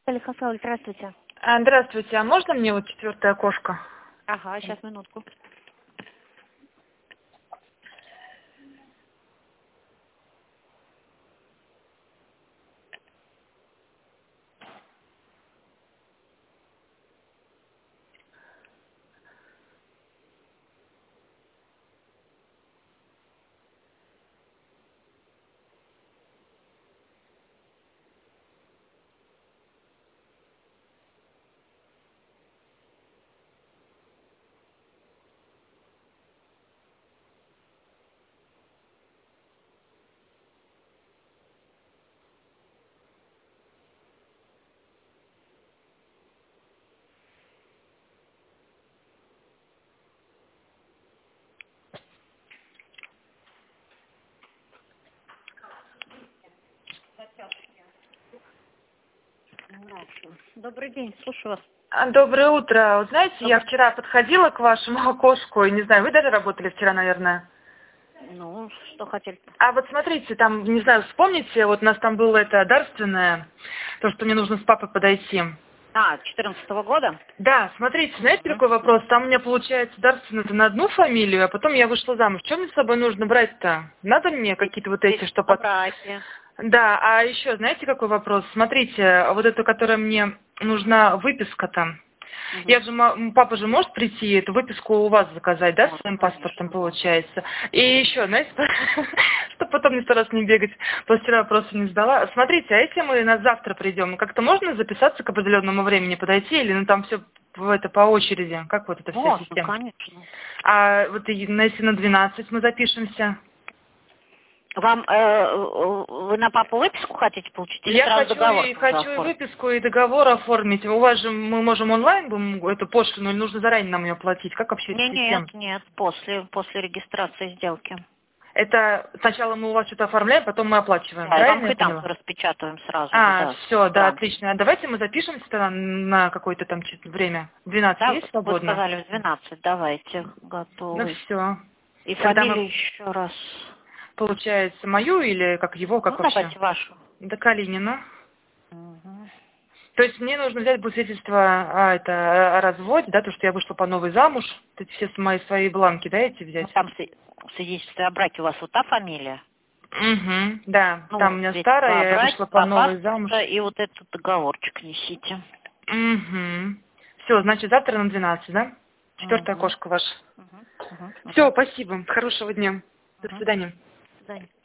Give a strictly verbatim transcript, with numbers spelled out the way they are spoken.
Александр, здравствуйте. А, Здравствуйте, а можно мне вот четвертое окошко? Ага, сейчас, минутку. Добрый день, слушаю вас. А, Доброе утро. Вот знаете, Добрый. я вчера подходила к вашему окошку, и не знаю, вы даже работали вчера, наверное. Ну, что хотели? А вот смотрите, там, не знаю, вспомните, вот у нас там было это дарственное, то, что мне нужно с папой подойти. А, четырнадцатого года? Да, смотрите, знаете, Мгм. какой вопрос? Там у меня получается дарственное на одну фамилию, а потом я вышла замуж. Что мне с собой нужно брать-то? Надо мне какие-то вот эти, что под... Братья. Да, а еще, знаете, какой вопрос? Смотрите, вот эту, которая мне нужна выписка там. Мгм. Я же, м- папа же может прийти эту выписку у вас заказать, да, Вот, своим конечно, паспортом да. получается. И еще, знаете, чтобы потом не сто раз не бегать, потому что вчера вопросы не сдала. Смотрите, а если мы на завтра придем, как-то можно записаться к определенному времени, подойти, или ну там все это по очереди? Как вот эта вся Можно, система? конечно. А вот и, ну, если на двенадцать мы запишемся? Вам, э, вы на папу выписку хотите получить или Я сразу хочу договор и тоже хочу и оформить? выписку, и договор оформить. У вас же мы можем онлайн будем эту пошлину, или нужно заранее нам ее платить? Как вообще эта Не, система? нет, нет, после, после регистрации сделки. Это сначала мы у вас что-то оформляем, потом мы оплачиваем. Да, и вам Правильно я квитанцию поняла? распечатываем сразу же, А, да, все, да, грамм. отлично. А давайте мы запишемся тогда на какое-то там чё-то время. двенадцать Да, есть вы свободно? сказали в двенадцать, давайте, Ну готовы. все. И Тогда мы, фамилию еще раз. получается, мою или как его, Ну, как вообще? давайте вашу. Да Калинина. Мгм. То есть мне нужно взять будет свидетельство а, это, о разводе, да, то, что я вышла по новой замуж, вот эти все мои свои бланки, да, эти Ну, взять? там в свидетельстве о браке у вас вот та фамилия. Угу, да, там у Ну, меня свидетельство о старая, я браке, вышла по два новой замуж. паспорта и вот этот договорчик несите. Угу. Все, значит, завтра на двенадцать, да? Четвертое Угу. окошко ваше. Угу. Угу. Все, Угу. спасибо. Хорошего дня. До Угу. свидания. До свидания.